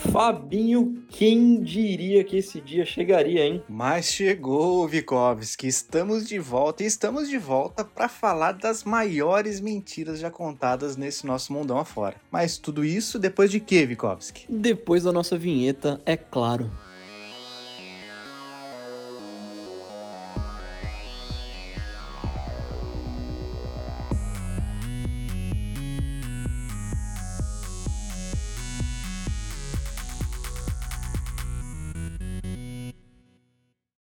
Fabinho, quem diria que esse dia chegaria, hein? Mas chegou, Vikovski, estamos de volta e estamos de volta para falar das maiores mentiras já contadas nesse nosso mundão afora. Mas tudo isso depois de quê, Vikovski? Depois da nossa vinheta, é claro.